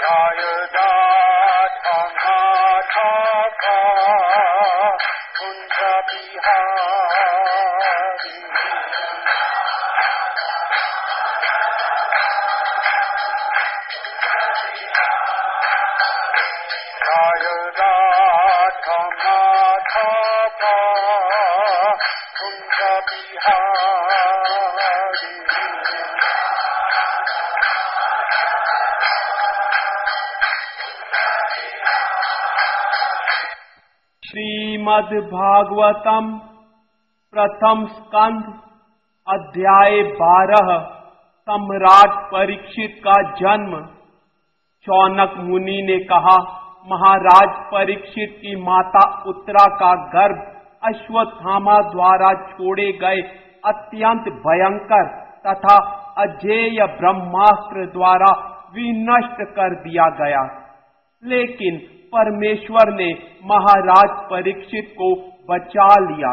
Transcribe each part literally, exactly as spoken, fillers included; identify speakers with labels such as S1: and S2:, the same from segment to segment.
S1: श्रीमद् भागवतम प्रथम स्कंध अध्याय बारह। सम्राट परीक्षित का जन्म। शौनक मुनि ने कहा, महाराज परीक्षित की माता उत्तरा का गर्भ अश्वत्थामा द्वारा छोड़े गए अत्यंत भयंकर तथा अजेय ब्रह्मास्त्र द्वारा विनष्ट कर दिया गया, लेकिन परमेश्वर ने महाराज परीक्षित को बचा लिया।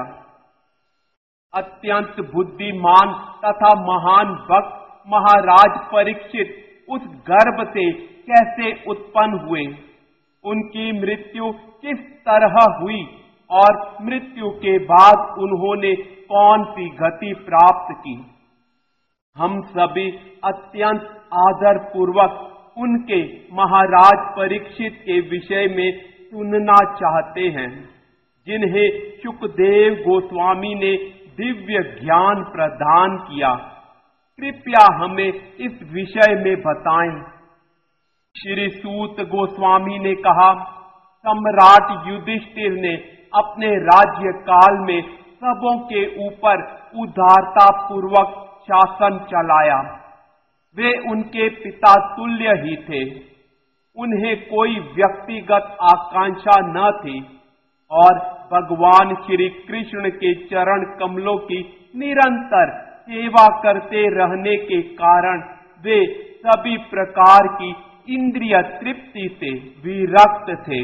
S1: अत्यंत बुद्धिमान तथा महान भक्त महाराज परीक्षित उस गर्भ से कैसे उत्पन्न हुए, उनकी मृत्यु किस तरह हुई और मृत्यु के बाद उन्होंने कौन सी गति प्राप्त की, हम सभी अत्यंत आदर पूर्वक उनके महाराज परीक्षित के विषय में सुनना चाहते हैं, जिन्हें शुकदेव गोस्वामी ने दिव्य ज्ञान प्रदान किया। कृपया हमें इस विषय में बताएं। श्री सूत गोस्वामी ने कहा, सम्राट युधिष्ठिर ने अपने राज्य काल में सबों के ऊपर उदारता पूर्वक शासन चलाया। वे उनके पिता तुल्य ही थे। उन्हें कोई व्यक्तिगत आकांक्षा न थी और भगवान श्री कृष्ण के चरण कमलों की निरंतर सेवा करते रहने के कारण वे सभी प्रकार की इंद्रिय तृप्ति से विरक्त थे।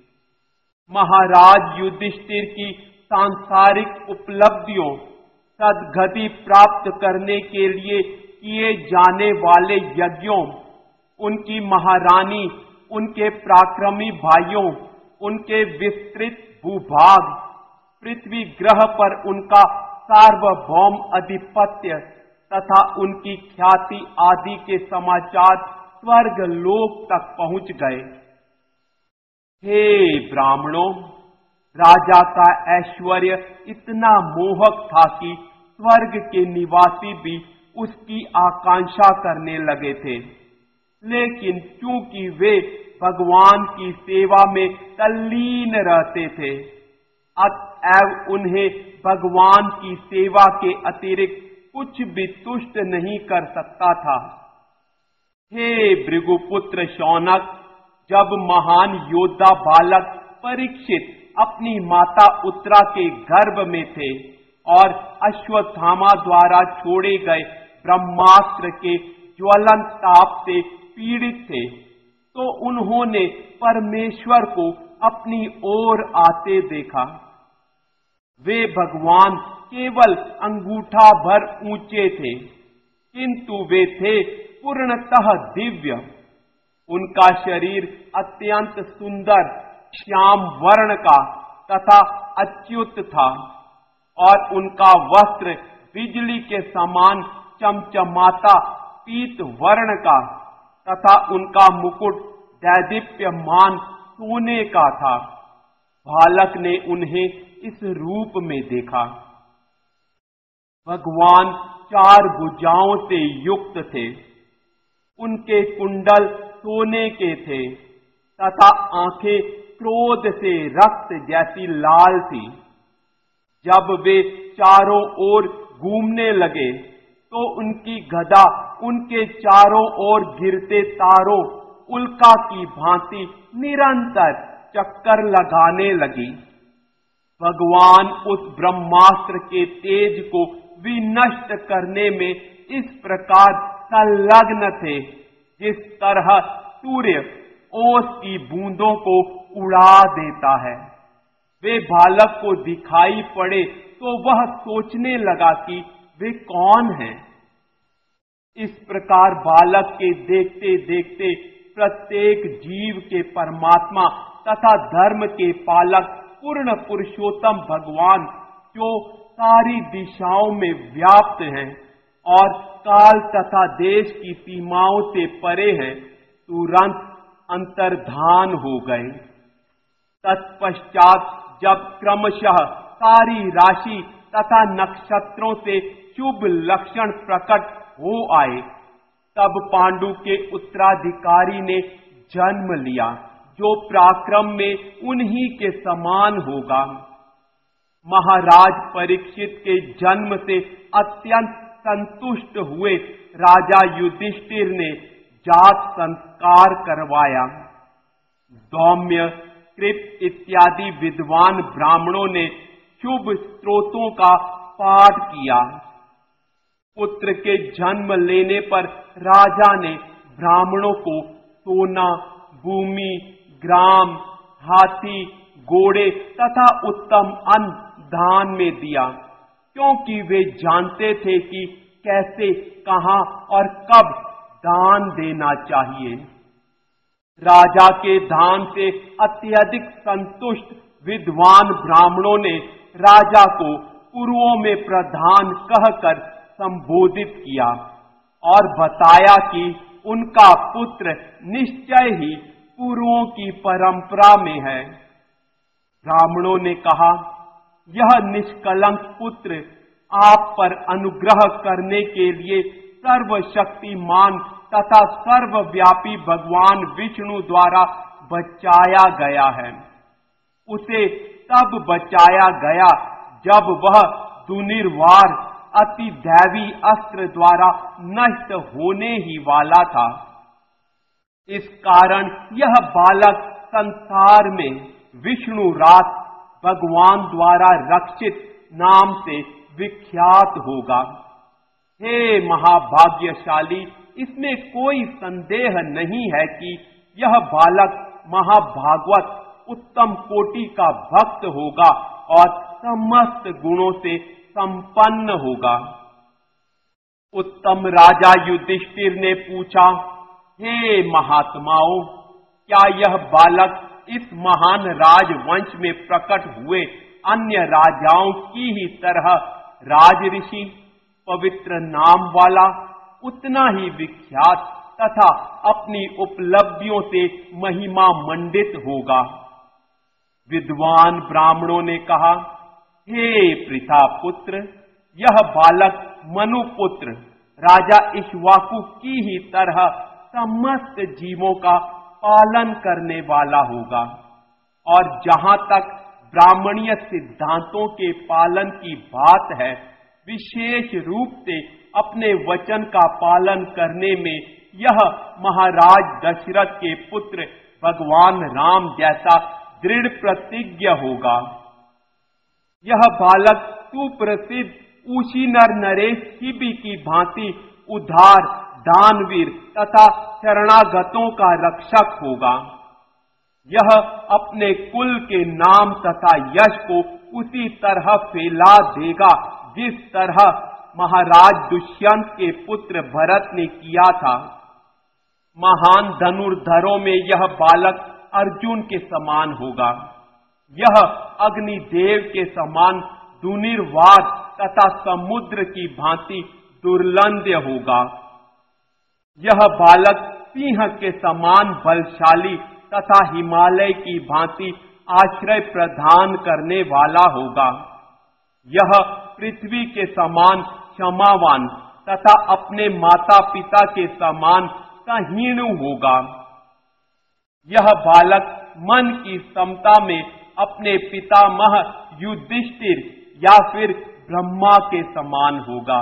S1: महाराज युधिष्ठिर की सांसारिक उपलब्धियों सद्गति प्राप्त करने के लिए किए जाने वाले यज्ञों, उनकी महारानी, उनके पराक्रमी भाइयों, उनके विस्तृत भूभाग, पृथ्वी ग्रह पर उनका सार्वभौम अधिपत्य तथा उनकी ख्याति आदि के समाचार स्वर्ग लोक तक पहुंच गए। हे ब्राह्मणों, राजा का ऐश्वर्य इतना मोहक था कि स्वर्ग के निवासी भी उसकी आकांक्षा करने लगे थे, लेकिन चूंकि वे भगवान की सेवा में तल्लीन रहते थे, अतएव उन्हें भगवान की सेवा के अतिरिक्त कुछ भी तुष्ट नहीं कर सकता था। हे भृगुपुत्र शौनक, जब महान योद्धा बालक परीक्षित अपनी माता उत्तरा के गर्भ में थे और अश्वत्थामा द्वारा छोड़े गए ब्रह्मास्त्र के ज्वलंत ताप से पीड़ित थे, तो उन्होंने परमेश्वर को अपनी ओर आते देखा। वे भगवान केवल अंगूठा भर ऊंचे थे, किंतु वे थे पूर्णतः दिव्य। उनका शरीर अत्यंत सुंदर श्याम वर्ण का तथा अच्युत था और उनका वस्त्र बिजली के समान चमचमाता पीत वर्ण का तथा उनका मुकुट दैदीप्यमान सोने का था। बालक ने उन्हें इस रूप में देखा। भगवान चार भुजाओं से युक्त थे। उनके कुंडल सोने के थे तथा आंखें क्रोध से रक्त जैसी लाल थी। जब वे चारों ओर घूमने लगे तो उनकी गदा उनके चारों ओर गिरते तारों उल्का की भांति निरंतर चक्कर लगाने लगी। भगवान उस ब्रह्मास्त्र के तेज को विनष्ट करने में इस प्रकार संलग्न थे, जिस तरह सूर्य ओस की बूंदों को उड़ा देता है। वे बालक को दिखाई पड़े तो वह सोचने लगा कि वे कौन हैं। इस प्रकार बालक के देखते देखते प्रत्येक जीव के परमात्मा तथा धर्म के पालक पूर्ण पुरुषोत्तम भगवान जो सारी दिशाओं में व्याप्त हैं और काल तथा देश की सीमाओं से परे हैं, तुरंत अंतर्धान हो गए। तत्पश्चात जब क्रमशः सारी राशि तथा नक्षत्रों से शुभ लक्षण प्रकट हो आए, तब पांडु के उत्तराधिकारी ने जन्म लिया जो पराक्रम में उन्हीं के समान होगा। महाराज परीक्षित के जन्म से अत्यंत संतुष्ट हुए राजा युधिष्ठिर ने जात संस्कार करवाया। दौम्य, कृप इत्यादि विद्वान ब्राह्मणों ने शुभ स्त्रोतों का पाठ किया। पुत्र के जन्म लेने पर राजा ने ब्राह्मणों को सोना, भूमि, ग्राम, हाथी, घोड़े तथा उत्तम अन्न दान में दिया, क्योंकि वे जानते थे कि कैसे, कहां और कब दान देना चाहिए। राजा के दान से अत्यधिक संतुष्ट विद्वान ब्राह्मणों ने राजा को पूर्वों में प्रधान कहकर संबोधित किया और बताया कि उनका पुत्र निश्चय ही पूर्वों की परंपरा में है। ब्राह्मणों ने कहा, यह निष्कलंक पुत्र आप पर अनुग्रह करने के लिए सर्वशक्तिमान तथा सर्वव्यापी भगवान विष्णु द्वारा बचाया गया है। उसे तब बचाया गया जब वह दुर्निवार अति दैवी अस्त्र द्वारा नष्ट होने ही वाला था। इस कारण यह बालक संसार में विष्णु रात भगवान द्वारा रक्षित नाम से विख्यात होगा। हे महाभाग्यशाली, इसमें कोई संदेह नहीं है कि यह बालक महाभागवत उत्तम कोटि का भक्त होगा और समस्त गुणों से संपन्न होगा। उत्तम राजा युधिष्ठिर ने पूछा, हे महात्माओं, क्या यह बालक इस महान राजवंश में प्रकट हुए अन्य राजाओं की ही तरह राजऋषि, पवित्र नाम वाला, उतना ही विख्यात तथा अपनी उपलब्धियों से महिमा मंडित होगा? विद्वान ब्राह्मणों ने कहा, हे पृथा पुत्र, यह बालक मनुपुत्र राजा इक्ष्वाकु की ही तरह समस्त जीवों का पालन करने वाला होगा और जहां तक ब्राह्मणीय सिद्धांतों के पालन की बात है, विशेष रूप से अपने वचन का पालन करने में यह महाराज दशरथ के पुत्र भगवान राम जैसा दृढ़ प्रतिज्ञ होगा। यह बालक सुप्रसिद्ध ऊशी नर नरेश शिबी की भांति उदार, दानवीर तथा शरणागतों का रक्षक होगा। यह अपने कुल के नाम तथा यश को उसी तरह फैला देगा जिस तरह महाराज दुष्यंत के पुत्र भरत ने किया था। महान धनुर्धरों में यह बालक अर्जुन के समान होगा। यह अग्निदेव के समान दुर्निवार तथा समुद्र की भांति दुर्लंध्य होगा। यह बालक सिंह के समान बलशाली तथा हिमालय की भांति आश्रय प्रदान करने वाला होगा। यह पृथ्वी के समान क्षमावान तथा अपने माता पिता के समान सहीणु होगा। यह बालक मन की समता में अपने पितामह युधिष्ठिर या फिर ब्रह्मा के समान होगा।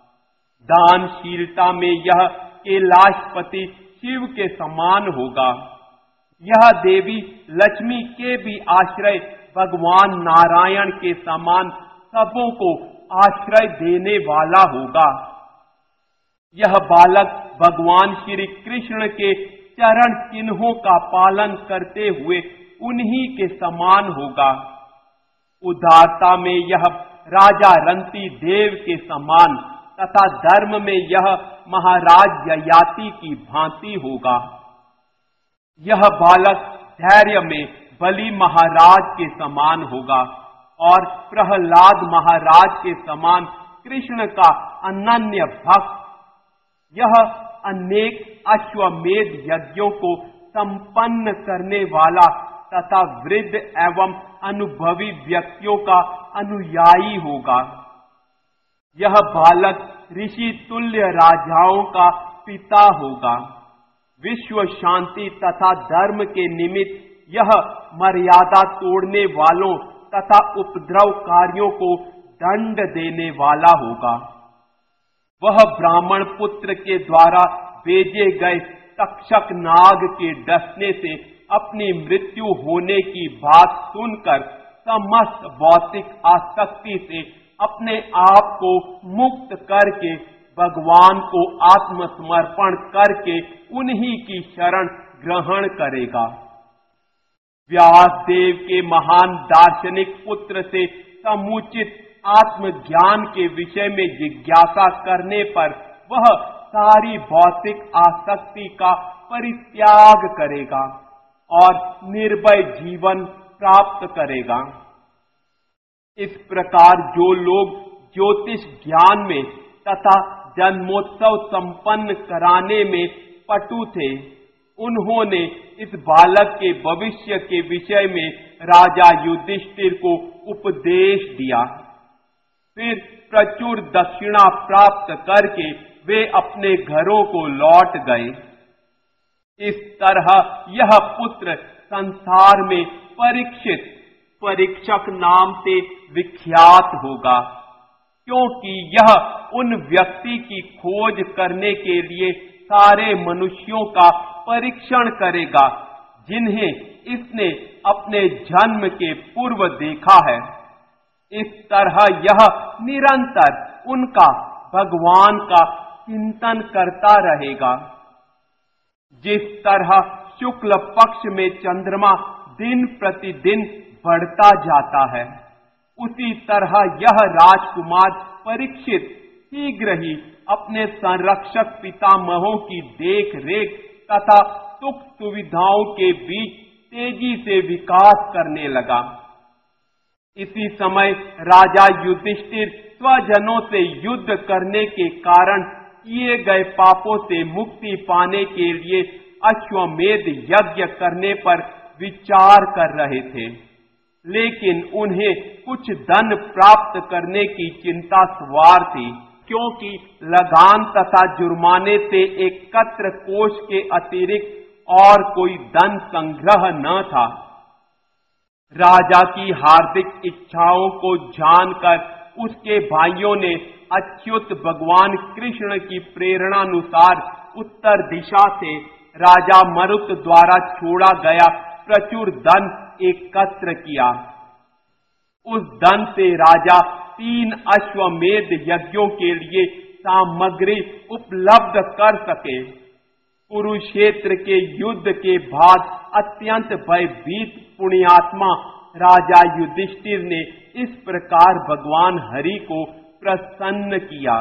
S1: दानशीलता में यह कैलाशपति शिव के समान होगा। यह देवी लक्ष्मी के भी आश्रय भगवान नारायण के समान सबों को आश्रय देने वाला होगा। यह बालक भगवान श्री कृष्ण के चरण चिन्हों का पालन करते हुए उन्हीं के समान होगा। उदारता में यह राजा रंती देव के समान तथा धर्म में यह महाराज ययाति की भांति होगा। यह बालक धैर्य में बलि महाराज के समान होगा और प्रहलाद महाराज के समान कृष्ण का अनन्य भक्त। यह अनेक अश्वमेध यज्ञों को संपन्न करने वाला तथा वृद्ध एवं अनुभवी व्यक्तियों का अनुयायी होगा। यह बालक ऋषि तुल्य राजाओं का पिता होगा। विश्व शांति तथा धर्म के निमित्त यह मर्यादा तोड़ने वालों तथा उपद्रवकारियों को दंड देने वाला होगा। वह ब्राह्मण पुत्र के द्वारा भेजे गए तक्षक नाग के डसने से अपनी मृत्यु होने की बात सुनकर समस्त भौतिक आसक्ति से अपने आप को मुक्त करके भगवान को आत्मसमर्पण करके उन्हीं की शरण ग्रहण करेगा। व्यासदेव के महान दार्शनिक पुत्र से समुचित आत्मज्ञान के विषय में जिज्ञासा करने पर वह सारी भौतिक आसक्ति का परित्याग करेगा और निर्भय जीवन प्राप्त करेगा। इस प्रकार जो लोग ज्योतिष ज्ञान में तथा जन्मोत्सव संपन्न कराने में पटु थे, उन्होंने इस बालक के भविष्य के विषय में राजा युधिष्ठिर को उपदेश दिया। फिर प्रचुर दक्षिणा प्राप्त करके वे अपने घरों को लौट गए। इस तरह यह पुत्र संसार में परीक्षित परीक्षक नाम से विख्यात होगा, क्योंकि यह उन व्यक्ति की खोज करने के लिए सारे मनुष्यों का परीक्षण करेगा जिन्हें इसने अपने जन्म के पूर्व देखा है। इस तरह यह निरंतर उनका भगवान का चिंतन करता रहेगा। जिस तरह शुक्ल पक्ष में चंद्रमा दिन प्रतिदिन बढ़ता जाता है, उसी तरह यह राजकुमार परीक्षित शीघ्र ही अपने संरक्षक पितामहों की देख रेख तथा सुख सुविधाओं के बीच तेजी से विकास करने लगा। इसी समय राजा युधिष्ठिर स्वजनों से युद्ध करने के कारण किए गए पापों से मुक्ति पाने के लिए अश्वमेध यज्ञ करने पर विचार कर रहे थे, लेकिन उन्हें कुछ धन प्राप्त करने की चिंता सवार थी, क्योंकि लगान तथा जुर्माने से एकत्र कोष के अतिरिक्त और कोई धन संग्रह न था। राजा की हार्दिक इच्छाओं को जानकर उसके भाइयों ने अच्युत भगवान कृष्ण की प्रेरणानुसार उत्तर दिशा से राजा मरुत द्वारा छोड़ा गया प्रचुर धन एकत्र किया। उस धन से राजा तीन अश्वमेध यज्ञों के लिए सामग्री उपलब्ध कर सके। कुरुक्षेत्र के युद्ध के बाद अत्यंत भयभीत पुण्यात्मा राजा युधिष्ठिर ने इस प्रकार भगवान हरि को प्रसन्न किया।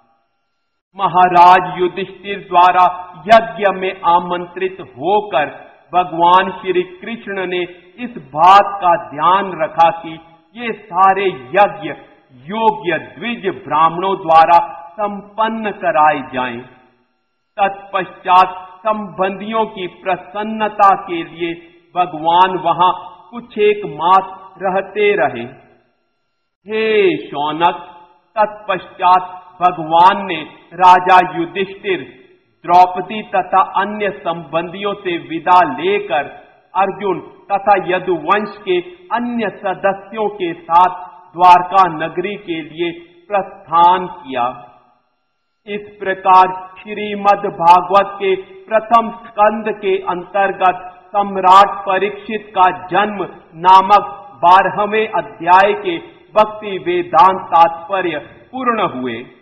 S1: महाराज युधिष्ठिर द्वारा यज्ञ में आमंत्रित होकर भगवान श्री कृष्ण ने इस बात का ध्यान रखा कि ये सारे यज्ञ योग्य द्विज ब्राह्मणों द्वारा संपन्न कराए जाएं। तत्पश्चात संबंधियों की प्रसन्नता के लिए भगवान वहां कुछ एक मास रहते रहे। हे शौनक, तत्पश्चात भगवान ने राजा युधिष्ठिर, द्रौपदी तथा अन्य संबंधियों से विदा लेकर अर्जुन तथा यदुवंश के अन्य सदस्यों के साथ द्वारका नगरी के लिए प्रस्थान किया। इस प्रकार श्रीमद् भागवत के प्रथम स्कंद के अंतर्गत सम्राट परीक्षित का जन्म नामक बारहवें अध्याय के भक्ति वेदांत तात्पर्य पूर्ण हुए।